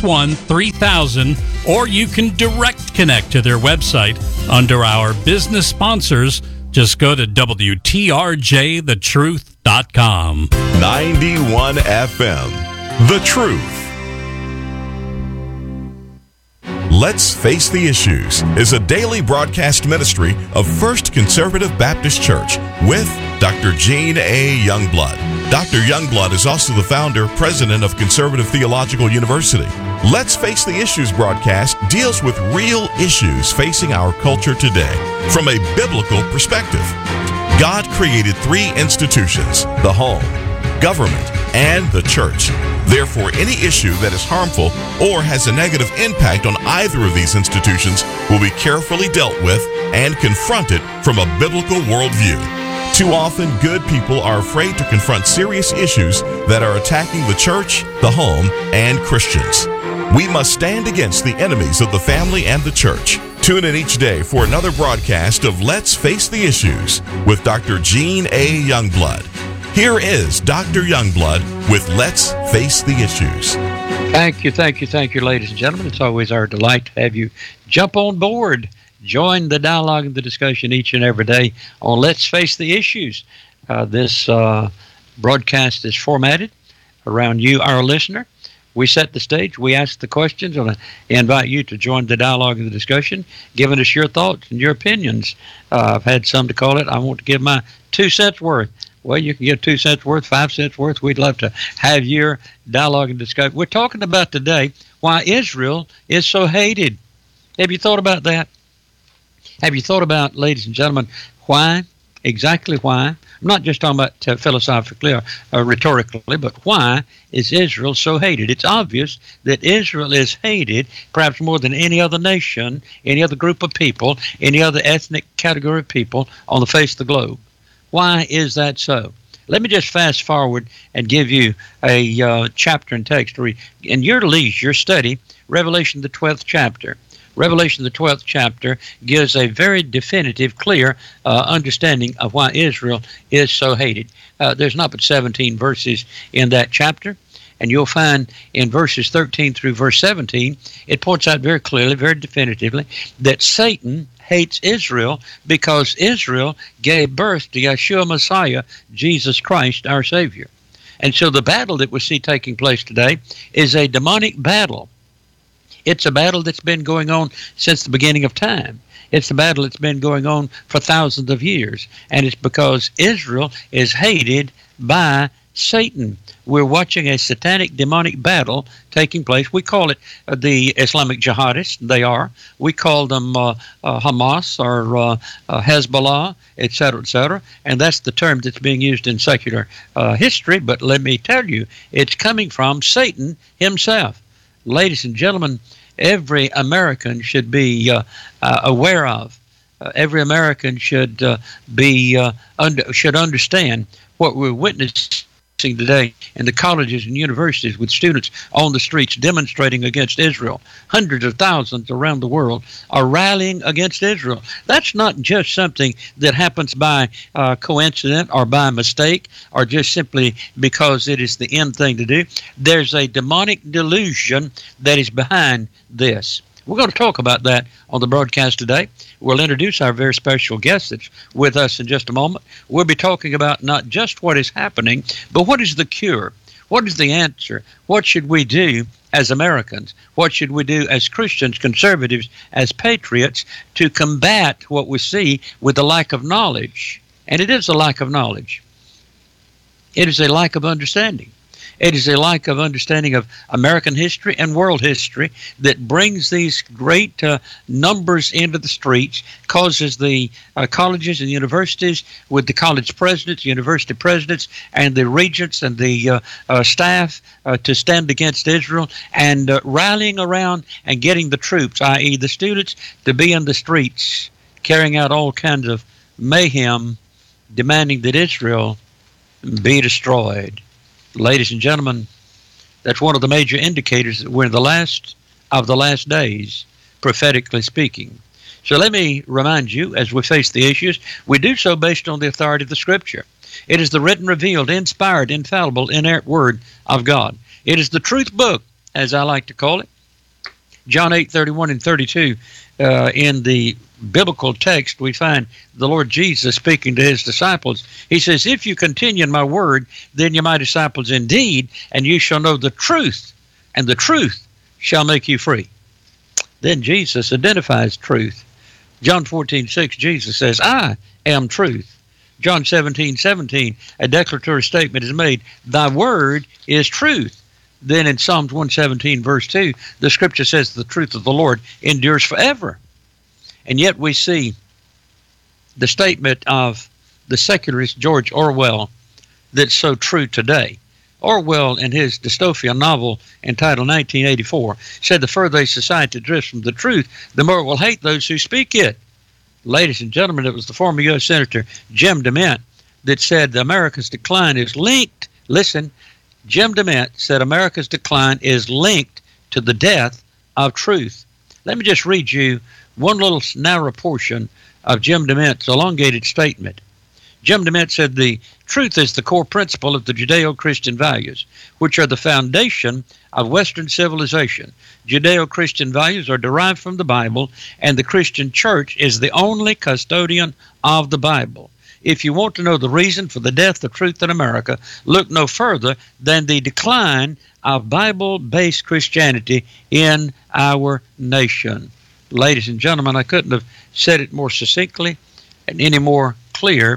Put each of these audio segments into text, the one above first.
661-3000, or you can direct connect to their website under our business sponsors. Just go to WTRJTheTruth.com. 91 FM, The Truth. Let's Face the Issues is a daily broadcast ministry of First Conservative Baptist Church with Dr. Gene A. Youngblood. Dr. Youngblood is also the founder, president of Conservative Theological University. Let's Face the Issues broadcast deals with real issues facing our culture today from a biblical perspective. God created three institutions: the home, government, and the church. Therefore, any issue that is harmful or has a negative impact on either of these institutions will be carefully dealt with and confronted from a biblical worldview. Too often, good people are afraid to confront serious issues that are attacking the church, the home, and Christians. We must stand against the enemies of the family and the church. Tune in each day for another broadcast of Let's Face the Issues with Dr. Gene A. Youngblood. Here is Dr. Youngblood with Let's Face the Issues. Thank you, ladies and gentlemen. It's always our delight to have you jump on board, join the dialogue and the discussion each and every day on Let's Face the Issues. This broadcast is formatted around you, our listener. We set the stage, we ask the questions, and I invite you to join the dialogue and the discussion, giving us your thoughts and your opinions. I've had some to call it, I want to give my 2 cents worth. Well, you can give 2 cents worth, 5 cents worth. We'd love to have your dialogue and discussion. We're talking about today why Israel is so hated. Have you thought about that? Have you thought about, ladies and gentlemen, why, exactly why? I'm not just talking about philosophically or rhetorically, but why is Israel so hated? It's obvious that Israel is hated perhaps more than any other nation, any other group of people, any other ethnic category of people on the face of the globe. Why is that so? Let me just fast forward and give you a chapter and text to read. In your leisure study, Revelation the 12th chapter. Revelation the 12th chapter gives a very definitive, clear understanding of why Israel is so hated. There's not but 17 verses in that chapter. And you'll find in verses 13 through verse 17, it points out very clearly, very definitively, that Satan hates Israel because Israel gave birth to Yeshua Messiah, Jesus Christ, our Savior. And so the battle that we see taking place today is a demonic battle. It's a battle that's been going on since the beginning of time. It's a battle that's been going on for thousands of years. And it's because Israel is hated by Satan. We're watching a satanic demonic battle taking place. We call it the Islamic jihadists. They are. We call them Hamas or Hezbollah, etc., and that's the term that's being used in secular history. But let me tell you, it's coming from Satan himself. Ladies and gentlemen, every American should be aware of. Every American should should understand what we're witnessing today in the colleges and universities with students on the streets demonstrating against Israel. Hundreds of thousands around the world are rallying against Israel. That's not just something that happens by coincidence or by mistake or just simply because it is the end thing to do. There's a demonic delusion that is behind this. We're going to talk about that on the broadcast today. We'll introduce our very special guest that's with us in just a moment. We'll be talking about not just what is happening, but what is the cure? What is the answer? What should we do as Americans? What should we do as Christians, conservatives, as patriots to combat what we see with the lack of knowledge? And it is a lack of knowledge. It is a lack of understanding. It is a lack of understanding of American history and world history that brings these great numbers into the streets, causes the colleges and universities with the college presidents, university presidents, and the regents and the staff to stand against Israel and rallying around and getting the troops, i.e. the students, to be in the streets, carrying out all kinds of mayhem, demanding that Israel be destroyed. Ladies and gentlemen, that's one of the major indicators that we're in the last of the last days, prophetically speaking. So let me remind you, as we face the issues, we do so based on the authority of the Scripture. It is the written, revealed, inspired, infallible, inerrant Word of God. It is the truth book, as I like to call it. John 8:31 and 32, in the biblical text, we find the Lord Jesus speaking to his disciples. He says, if you continue in my word, then you're my disciples indeed, and you shall know the truth, and the truth shall make you free. Then Jesus identifies truth. John 14:6, Jesus says, I am truth. John 17:17, a declaratory statement is made, thy word is truth. Then in Psalms 117, verse 2, the scripture says the truth of the Lord endures forever. And yet we see the statement of the secularist George Orwell that's so true today. Orwell, in his dystopian novel entitled 1984, said the further a society drifts from the truth, the more it will hate those who speak it. Ladies and gentlemen, it was the former U.S. Senator Jim DeMint that said America's decline is linked. Listen, Jim DeMint said America's decline is linked to the death of truth. Let me just read you one little narrow portion of Jim DeMint's elongated statement. Jim DeMint said the truth is the core principle of the Judeo-Christian values, which are the foundation of Western civilization. Judeo-Christian values are derived from the Bible, and the Christian church is the only custodian of the Bible. If you want to know the reason for the death of truth in America, look no further than the decline of Bible-based Christianity in our nation. Ladies and gentlemen, I couldn't have said it more succinctly and any more clear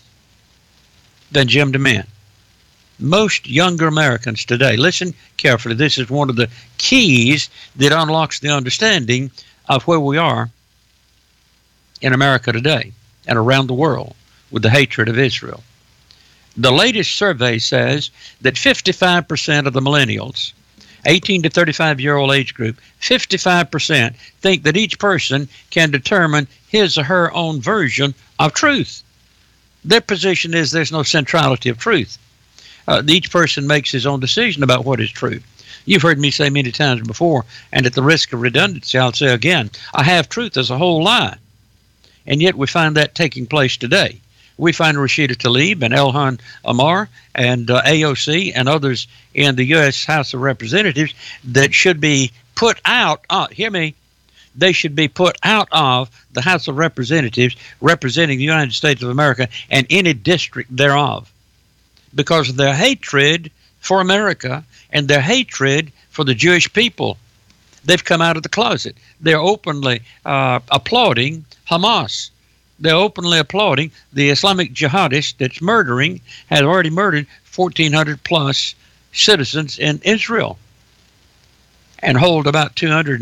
than Jim DeMint. Most younger Americans today, listen carefully, this is one of the keys that unlocks the understanding of where we are in America today and around the world with the hatred of Israel. The latest survey says that 55% of the millennials, 18 to 35-year-old age group, 55% think that each person can determine his or her own version of truth. Their position is there's no centrality of truth. Each person makes his own decision about what is true. You've heard me say many times before, and at the risk of redundancy, I'll say again, I have truth as a whole lie. And yet we find that taking place today. We find Rashida Tlaib and Ilhan Omar and AOC and others in the U.S. House of Representatives that should be put out, hear me, they should be put out of the House of Representatives representing the United States of America and any district thereof because of their hatred for America and their hatred for the Jewish people. They've come out of the closet. They're openly applauding Hamas. They're openly applauding the Islamic jihadist that's has already murdered 1,400 plus citizens in Israel and hold about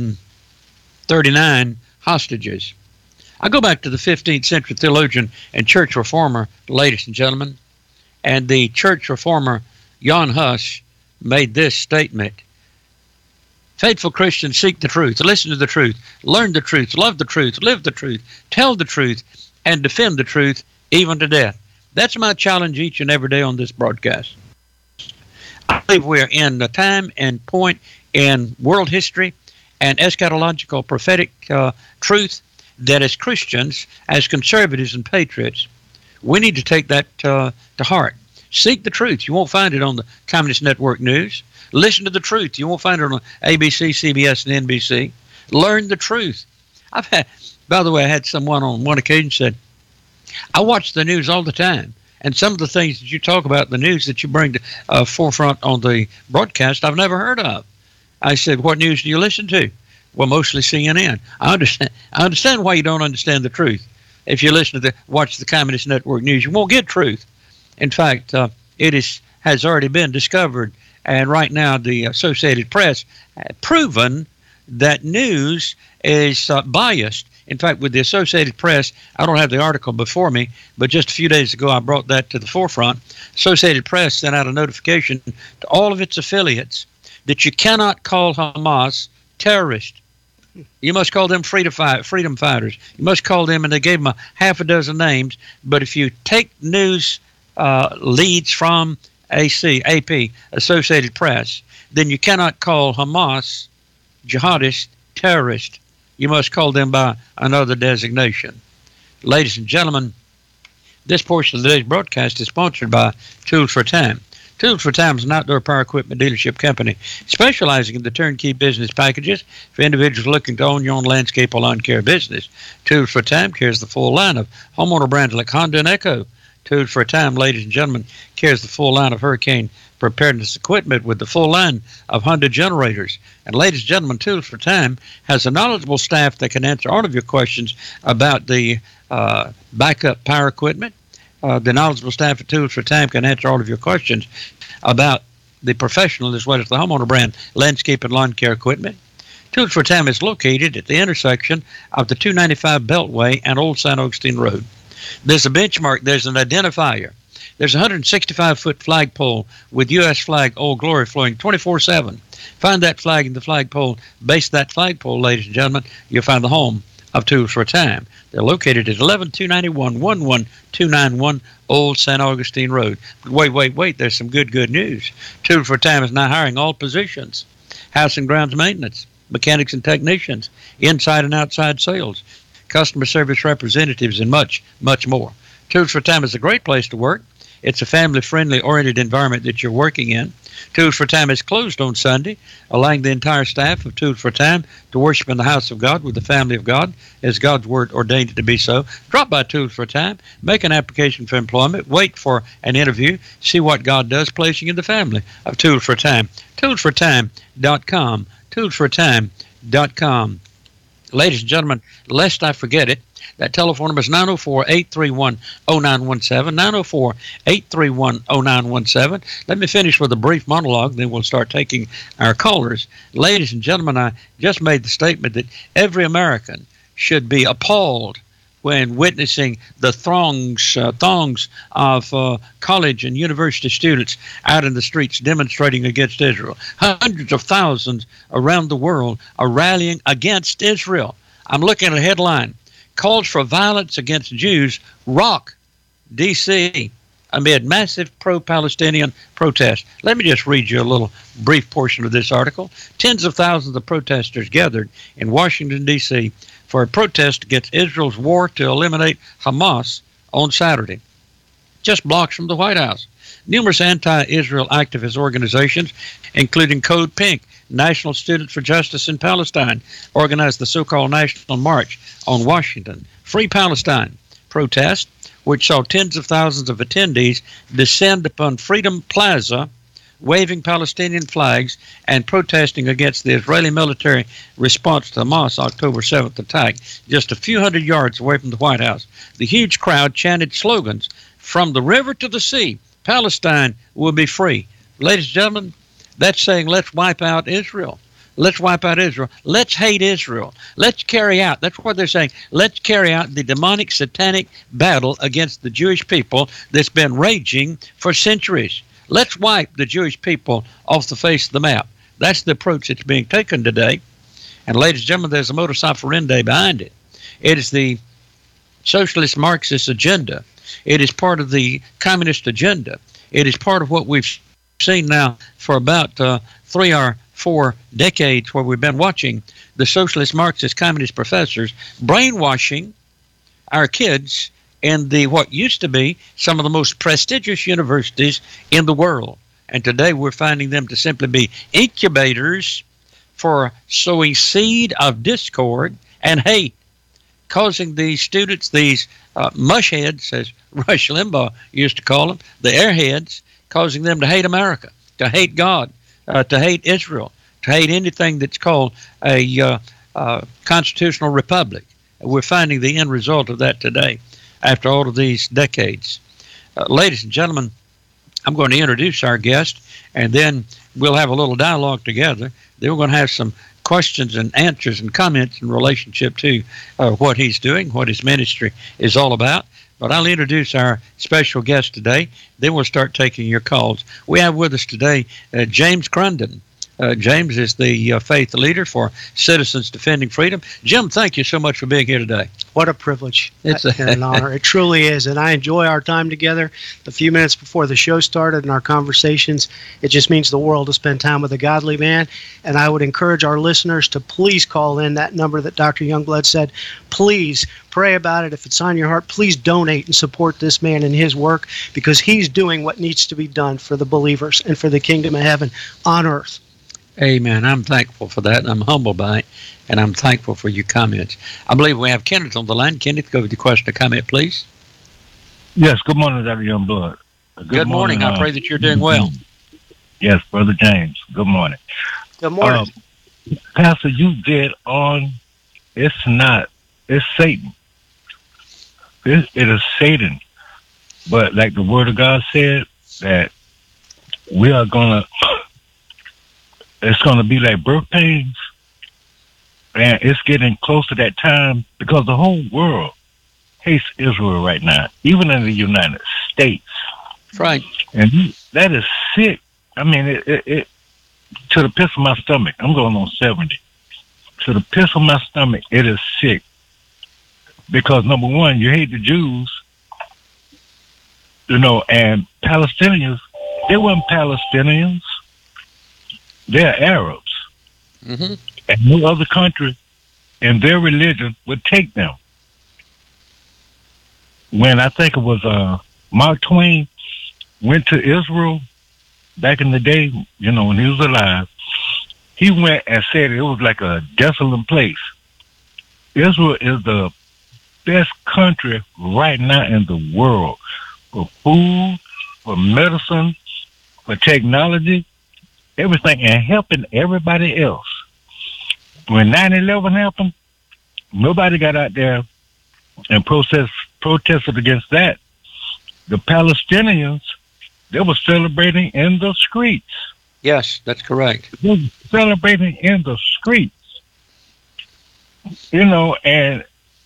239 hostages. I go back to the 15th century theologian and church reformer, ladies and gentlemen, and the church reformer Jan Hus made this statement. Faithful Christians seek the truth, listen to the truth, learn the truth, love the truth, live the truth, tell the truth, and defend the truth even to death. That's my challenge each and every day on this broadcast. I believe we're in a time and point in world history and eschatological prophetic truth that as Christians, as conservatives and patriots, we need to take that to heart. Seek the truth. You won't find it on the Communist Network News. Listen to the truth. You won't find it on ABC, CBS, and NBC. Learn the truth. By the way, I had someone on one occasion said, I watch the news all the time, and some of the things that you talk about in the news that you bring to forefront on the broadcast, I've never heard of. I said, what news do you listen to? Well, mostly CNN. I understand why you don't understand the truth. If you watch the Communist Network News, you won't get truth. In fact, it has already been discovered, and right now the Associated Press has proven that news is biased. In fact, with the Associated Press, I don't have the article before me, but just a few days ago I brought that to the forefront. Associated Press sent out a notification to all of its affiliates that you cannot call Hamas terrorist. You must call them freedom fighters. You must call them, and they gave them a half a dozen names. But if you take news leads from AP, Associated Press, then you cannot call Hamas jihadist terrorist. You must call them by another designation. Ladies and gentlemen, this portion of today's broadcast is sponsored by Tools for Time. Tools for Time is an outdoor power equipment dealership company specializing in the turnkey business packages for individuals looking to own your own landscape or lawn care business. Tools for Time carries the full line of homeowner brands like Honda and Echo. Tools for Time, ladies and gentlemen, carries the full line of hurricane preparedness equipment with the full line of Honda generators. And ladies and gentlemen, Tools for Time has a knowledgeable staff that can answer all of your questions about the backup power equipment. The knowledgeable staff at Tools for Time can answer all of your questions about the professional as well as the homeowner brand landscape and lawn care equipment. Tools for Time is located at the intersection of the 295 Beltway and Old St. Augustine Road. There's a benchmark. There's an identifier. There's a 165-foot flagpole with U.S. flag, Old Glory, flowing 24/7. Find that flag in the flagpole. Base that flagpole, ladies and gentlemen. You'll find the home of Tools for Time. They're located at 11291 Old St. Augustine Road. But wait. There's some good news. Tools for Time is now hiring all positions. House and grounds maintenance, mechanics and technicians, inside and outside sales, customer service representatives, and much more. Tools for Time is a great place to work. It's a family-friendly oriented environment that you're working in. Tools for Time is closed on Sunday, allowing the entire staff of Tools for Time to worship in the house of God with the family of God as God's Word ordained it to be so. Drop by Tools for Time, make an application for employment, wait for an interview, see what God does, placing in the family of Tools for Time. ToolsForTime.com. ToolsForTime.com. Ladies and gentlemen, lest I forget it, that telephone number is 904-831-0917, 904-831-0917. Let me finish with a brief monologue, then we'll start taking our callers. Ladies and gentlemen, I just made the statement that every American should be appalled when witnessing the throngs of college and university students out in the streets demonstrating against Israel. Hundreds of thousands around the world are rallying against Israel. I'm looking at a headline, calls for violence against Jews rock D.C. amid massive pro-Palestinian protests. Let me just read you a little brief portion of this article. Tens of thousands of protesters gathered in Washington, D.C. for a protest against Israel's war to eliminate Hamas on Saturday, just blocks from the White House. Numerous anti-Israel activist organizations, including Code Pink, National Students for Justice in Palestine, organized the so-called National March on Washington. Free Palestine protest, which saw tens of thousands of attendees descend upon Freedom Plaza, waving Palestinian flags and protesting against the Israeli military response to Hamas' October 7th attack, just a few hundred yards away from the White House. The huge crowd chanted slogans, "From the river to the sea, Palestine will be free." Ladies and gentlemen, that's saying let's wipe out Israel. Let's wipe out Israel. Let's hate Israel. Let's carry out, that's what they're saying, let's carry out the demonic satanic battle against the Jewish people that's been raging for centuries. Let's wipe the Jewish people off the face of the map. That's the approach that's being taken today. And ladies and gentlemen, there's a modus operandi behind it. It is the socialist Marxist agenda. It is part of the communist agenda. It is part of what we've seen now for about 3 or 4 decades, where we've been watching the socialist Marxist communist professors brainwashing our kids in the what used to be some of the most prestigious universities in the world. And today we're finding them to simply be incubators for sowing seed of discord and hate, causing these students, these mushheads, as Rush Limbaugh used to call them, the airheads, causing them to hate America, to hate God, to hate Israel, to hate anything that's called a constitutional republic. We're finding the end result of that today after all of these decades. Ladies and gentlemen, I'm going to introduce our guest, and then we'll have a little dialogue together. Then we're going to have some questions and answers and comments in relationship to what he's doing, what his ministry is all about. But I'll introduce our special guest today. Then we'll start taking your calls. We have with us today James Crunden. James is the faith leader for Citizens Defending Freedom. Jim, thank you so much for being here today. What a privilege It's and an honor. It truly is, and I enjoy our time together. The few minutes before the show started and our conversations, it just means the world to spend time with a godly man, and I would encourage our listeners to please call in that number that Dr. Youngblood said. Please pray about it. If it's on your heart, please donate and support this man in his work, because he's doing what needs to be done for the believers and for the kingdom of heaven on earth. Amen. I'm thankful for that, and I'm humbled by it, and I'm thankful for your comments. I believe we have Kenneth on the line. Kenneth, go with your question or comment, please. Yes, good morning, Dr. Youngblood. Good morning. I pray that you're doing well. Yes, Brother James. Good morning. Good morning. Pastor, you did on, it's Satan. It is Satan. But like the Word of God said, that we are going to, it's going to be like birth pains, and it's getting close to that time because the whole world hates Israel right now, even in the United States. That's right. And that is sick. I mean, it to the pit of my stomach. I'm going on 70. To the pit of my stomach, it is sick. Because number one, you hate the Jews, and Palestinians, they weren't Palestinians. They're Arabs. Mm-hmm. And no other country in their religion would take them. When I think it was Mark Twain went to Israel back in the day, when he was alive, he went and said it was like a desolate place. Israel is the best country right now in the world for food, for medicine, for technology, everything, and helping everybody else. When 9/11 happened, nobody got out there and protested against that. The Palestinians, they were celebrating in the streets. Yes, that's correct. They were celebrating in the streets. And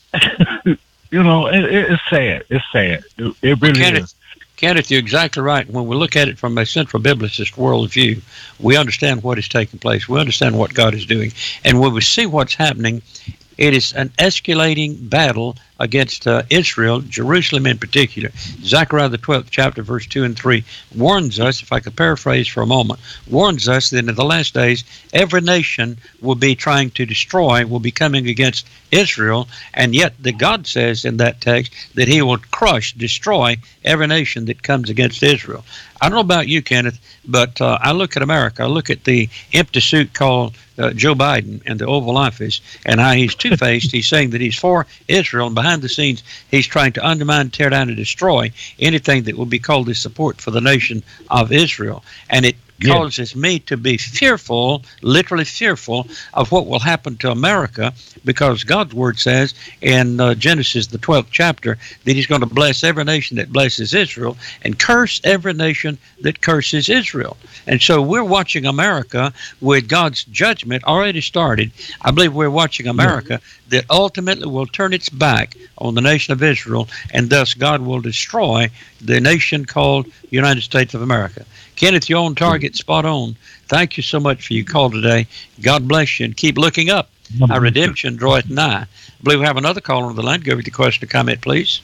it's sad. It's sad. It really is. Kenneth, you're exactly right. When we look at it from a central biblicist worldview, we understand what is taking place. We understand what God is doing. And when we see what's happening, it is an escalating battle against Israel, Jerusalem in particular. Zechariah, the 12th chapter, verse 2 and 3, warns us, if I could paraphrase for a moment, warns us that in the last days, every nation will be trying to destroy, will be coming against Israel, and yet the God says in that text that he will crush, destroy every nation that comes against Israel. I don't know about you, Kenneth, but I look at America, I look at the empty suit called Joe Biden and the Oval Office, and how he's two-faced. He's saying that he's for Israel, and behind the scenes, he's trying to undermine, tear down, and destroy anything that will be called his support for the nation of Israel. And it causes me to be fearful, literally fearful, of what will happen to America, because God's word says in Genesis, the 12th chapter, that he's going to bless every nation that blesses Israel and curse every nation that curses Israel. And so we're watching America with God's judgment already started. I believe we're watching America that ultimately will turn its back on the nation of Israel, and thus God will destroy the nation called United States of America. Kenneth, you're on target, spot on. Thank you so much for your call today. God bless you, and keep looking up. Our redemption draweth nigh. I believe we have another caller on the line. Go with the question or comment, please.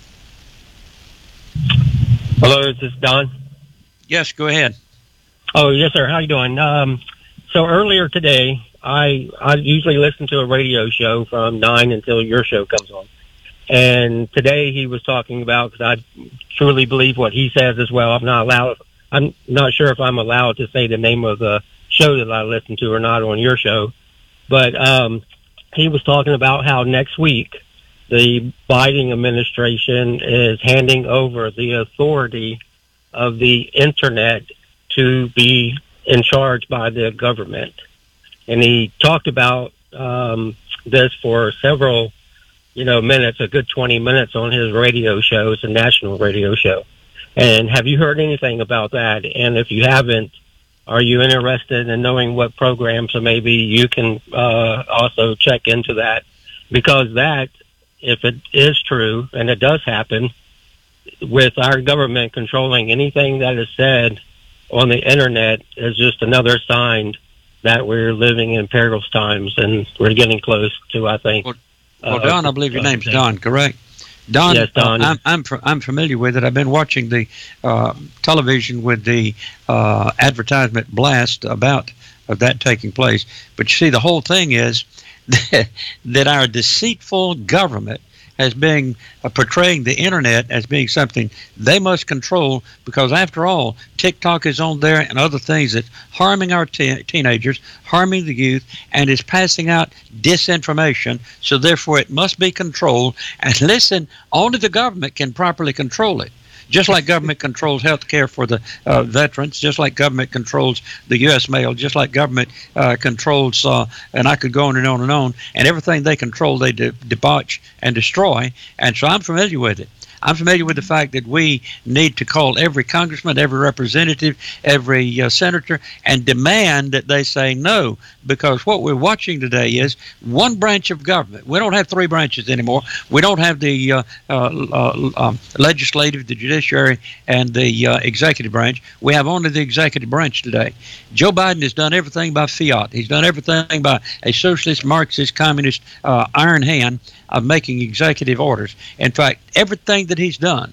Hello, is this Don? Yes, go ahead. Oh, yes, sir. How you doing? So earlier today, I usually listen to a radio show from 9 until your show comes on. And today he was talking about, because I truly believe what he says as well. I'm not sure if I'm allowed to say the name of the show that I listen to or not on your show. But he was talking about how next week the Biden administration is handing over the authority of the Internet to be in charge by the government. And he talked about this for several, minutes, a good 20 minutes on his radio show. It's a national radio show. And have you heard anything about that? And if you haven't, are you interested in knowing what programs, so maybe you can also check into that? Because that, if it is true, and it does happen, with our government controlling anything that is said on the Internet, is just another sign that we're living in perilous times, and we're getting close to, I think. Well, Don, I believe your name's Don, correct? Don, yes, Don. I'm familiar with it. I've been watching the television with the advertisement blast about that taking place. But you see, the whole thing is that our deceitful government as being portraying the internet as being something they must control, because after all, TikTok is on there and other things that's harming our teenagers, harming the youth, and is passing out disinformation. So therefore it must be controlled. And listen, only the government can properly control it. Just like government controls health care for the veterans, just like government controls the U.S. mail, just like government controls, and I could go on and on and on, and everything they control, they debauch and destroy. And so I'm familiar with it. I'm familiar with the fact that we need to call every congressman, every representative, every senator, and demand that they say no, because what we're watching today is one branch of government. We don't have three branches anymore. We don't have the legislative, the judiciary, and the executive branch. We have only the executive branch today. Joe Biden has done everything by fiat. He's done everything by a socialist, Marxist, communist iron hand of making executive orders. In fact, everything that he's done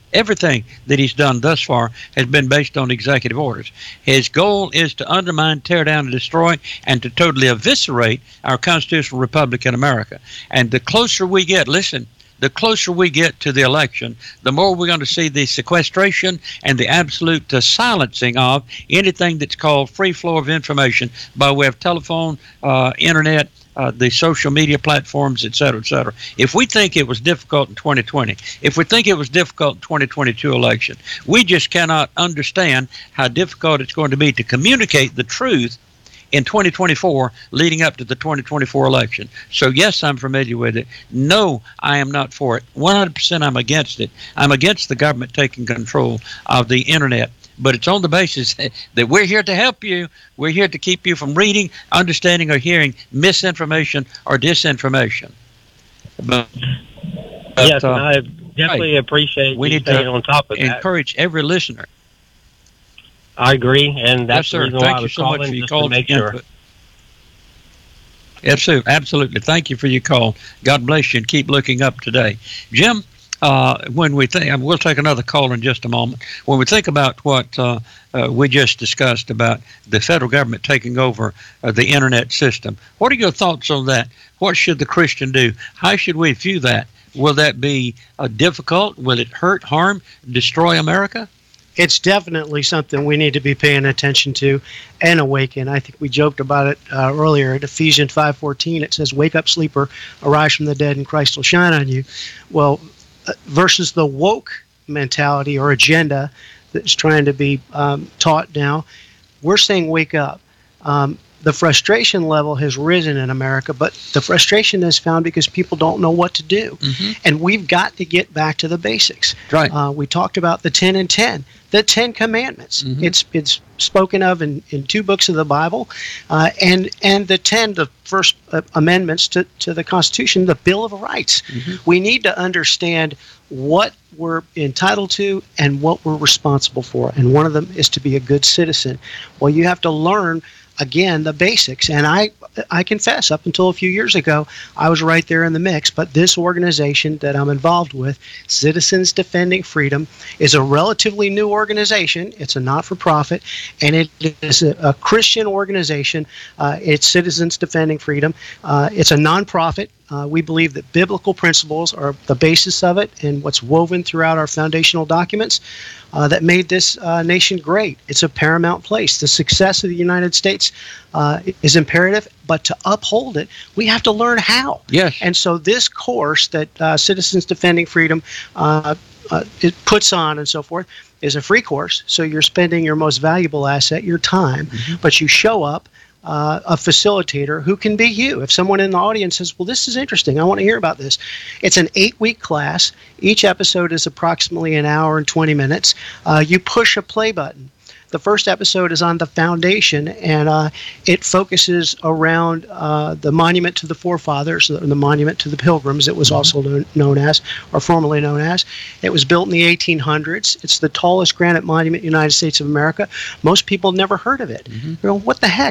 thus far has been based on executive orders. His goal is to undermine, tear down, and destroy, and to totally eviscerate our constitutional republic in America. And the closer we get, the closer we get to the election, the more we're going to see the sequestration and the absolute silencing of anything that's called free flow of information by way of telephone, internet, the social media platforms, et cetera, et cetera. If we think it was difficult in 2020, if we think it was difficult in 2022 election, we just cannot understand how difficult it's going to be to communicate the truth in 2024 leading up to the 2024 election. So yes, I'm familiar with it. No, I am not for it. 100% I'm against it. I'm against the government taking control of the internet. But it's on the basis that we're here to help you. We're here to keep you from reading, understanding, or hearing misinformation or disinformation. But yes, and I definitely appreciate you staying on top of that. Encourage every listener. I agree, and that's yes, sir. the reason Thank why I you was so much calling, for your just call. to make sure. Absolutely. Thank you for your call. God bless you, and keep looking up today. Jim, when we think, and we'll take another call in just a moment. When we think about what we just discussed about the federal government taking over the internet system, what are your thoughts on that? What should the Christian do? How should we view that? Will that be difficult? Will it hurt, harm, destroy America? It's definitely something we need to be paying attention to and awaken. I think we joked about it earlier. At Ephesians 5:14, it says, "Wake up, sleeper, arise from the dead, and Christ will shine on you." Well, versus the woke mentality or agenda that's trying to be taught now, we're saying wake up. The frustration level has risen in America, but the frustration is found because people don't know what to do. Mm-hmm. And we've got to get back to the basics. Right. We talked about the 10 and 10, the 10 Commandments. Mm-hmm. It's spoken of in two books of the Bible, and the first amendments to the Constitution, the Bill of Rights. Mm-hmm. We need to understand what we're entitled to and what we're responsible for. And one of them is to be a good citizen. Well, you have to learn, again, the basics. And I confess, up until a few years ago, I was right there in the mix. But this organization that I'm involved with, Citizens Defending Freedom, is a relatively new organization. It's a not-for-profit, and it is a Christian organization. It's Citizens Defending Freedom. It's a nonprofit. We believe that biblical principles are the basis of it and what's woven throughout our foundational documents that made this nation great. It's a paramount place. The success of the United States is imperative, but to uphold it, we have to learn how. Yes. And so this course that Citizens Defending Freedom it puts on and so forth is a free course. So you're spending your most valuable asset, your time, but you show up. A facilitator who can be you. If someone in the audience says, well, this is interesting, I want to hear about this. It's an 8-week class. Each episode is approximately an hour and 20 minutes. You push a play button. The first episode is on the foundation, and it focuses around the monument to the forefathers, the monument to the Pilgrims, it was also known as, or formerly known as. It was built in the 1800s. It's the tallest granite monument in the United States of America. Most people never heard of it. You know, what the heck?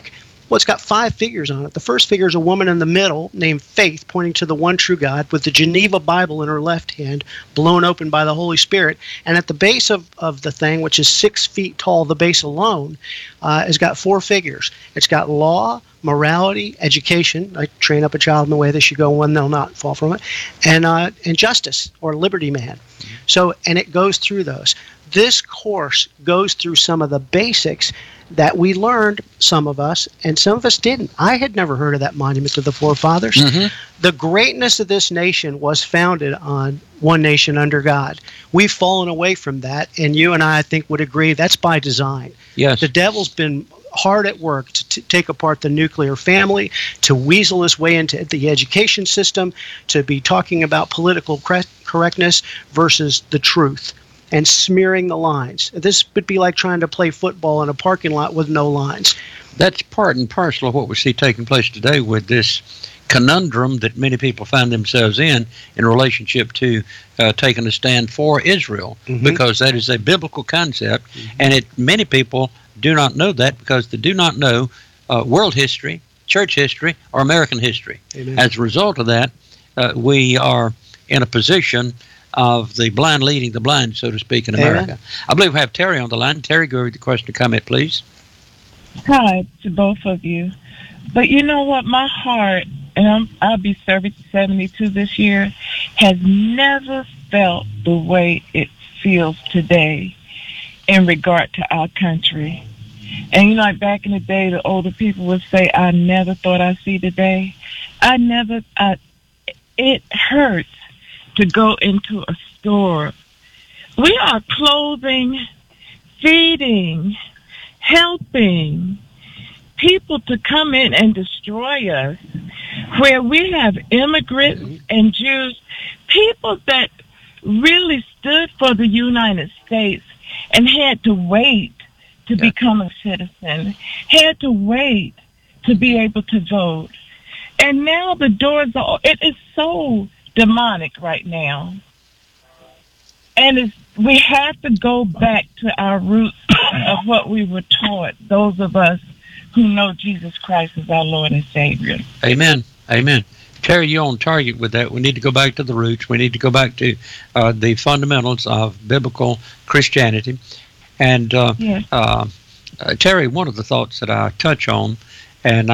Well, it's got 5 figures on it. The first figure is a woman in the middle named Faith, pointing to the one true God, with the Geneva Bible in her left hand, blown open by the Holy Spirit. And at the base of the thing, which is 6 feet tall, the base alone, has got 4 figures. It's got law, morality, education, like train up a child in the way they should go, one they'll not fall from it, and justice, or liberty man. So, and it goes through those. This course goes through some of the basics that we learned, some of us, and some of us didn't. I had never heard of that monument to the forefathers. The greatness of this nation was founded on one nation under God. We've fallen away from that, and you and I think, would agree that's by design. Yes. The devil's been hard at work to take apart the nuclear family, to weasel his way into the education system, to be talking about political correctness versus the truth, and smearing the lines. This would be like trying to play football in a parking lot with no lines. That's part and parcel of what we see taking place today with this conundrum that many people find themselves in relationship to taking a stand for Israel, because that is a biblical concept, and many people do not know that because they do not know world history, church history, or American history. Amen. As a result of that, we are in a position of the blind leading the blind, so to speak, in America. Amen. I believe we have Terry on the line. Terry, go with the question or comment, please. Hi to both of you. But you know what? My heart, and I'll be 72 this year, has never felt the way it feels today in regard to our country. And you know, like back in the day, the older people would say, I never thought I'd see the day. It hurts to go into a store. We are clothing, feeding, helping people to come in and destroy us, where we have immigrants and Jews, people that really stood for the United States and had to wait to become a citizen, had to wait to be able to vote. And now the doors are, it is so demonic right now. And we have to go back to our roots of what we were taught, those of us who know Jesus Christ as our Lord and Savior. Amen. Amen. Terry, you're on target with that. We need to go back to the roots. We need to go back to the fundamentals of biblical Christianity. And Terry, one of the thoughts that I touch on, and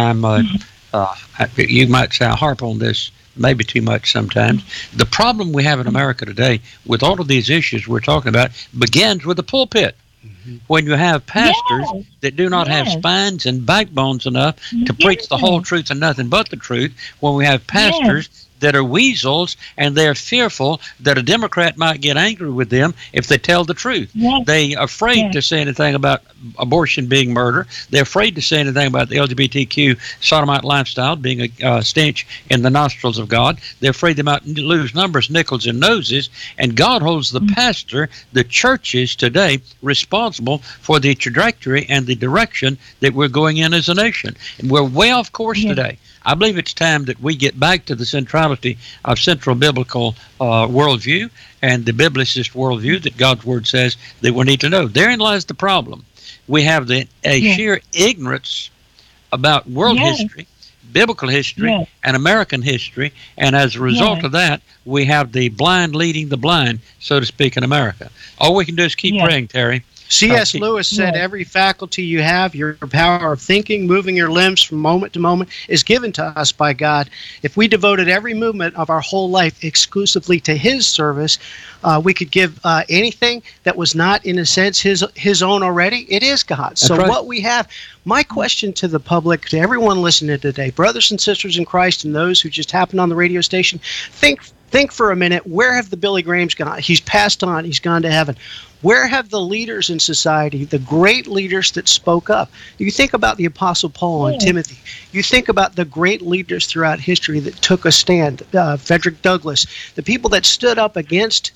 you might say I harp on this maybe too much sometimes. The problem we have in America today with all of these issues we're talking about begins with the pulpit. When you have pastors that do not have spines and backbones enough to preach the whole truth and nothing but the truth, when we have pastors that are weasels and they're fearful that a Democrat might get angry with them if they tell the truth. They are afraid to say anything about abortion being murder. They're afraid to say anything about the LGBTQ sodomite lifestyle being a stench in the nostrils of God. They're afraid they might lose numbers, nickels, and noses. And God holds the pastor, the churches today, responsible for the trajectory and the direction that we're going in as a nation. And we're way off course today. I believe it's time that we get back to the centrality of central biblical worldview and the biblicist worldview that God's Word says that we need to know. Therein lies the problem. We have sheer ignorance about world history, biblical history, and American history, and as a result of that, we have the blind leading the blind, so to speak, in America. All we can do is keep praying, Terry. C.S. Lewis said every faculty you have, your power of thinking, moving your limbs from moment to moment, is given to us by God. If we devoted every movement of our whole life exclusively to His service, we could give anything that was not, in a sense, His own already. It is God. So what we have, my question to the public, to everyone listening today, brothers and sisters in Christ and those who just happened on the radio station, think for a minute, where have the Billy Grahams gone? He's passed on. He's gone to heaven. Where have the leaders in society, the great leaders that spoke up? You think about the Apostle Paul and Timothy. You think about the great leaders throughout history that took a stand, Frederick Douglass, the people that stood up against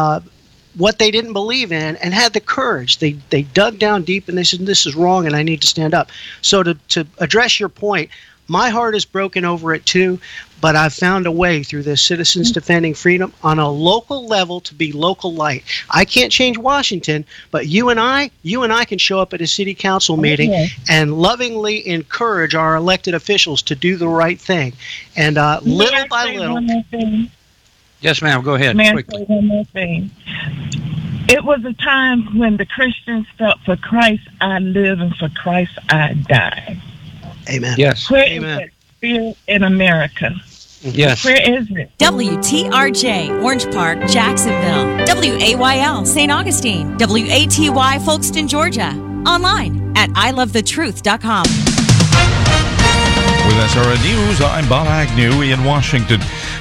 what they didn't believe in and had the courage. They dug down deep and they said, this is wrong and I need to stand up. So to address your point, My heart is broken over it too, but I've found a way through this Citizens Defending Freedom on a local level to be local light. I can't change Washington, but you and I can show up at a city council meeting and lovingly encourage our elected officials to do the right thing. And little by little. Yes, ma'am. Go ahead. May I Quickly. say one more thing? It was a time when the Christians felt, for Christ I live and for Christ I die. Amen. Yes. Where Amen. is that spirit in America? Yes. Where is it? WTRJ, Orange Park, Jacksonville. WAYL, St. Augustine. WATY, Folkestone, Georgia. Online at ilovethetruth.com. With SRN News, I'm Bob Agnew in Washington.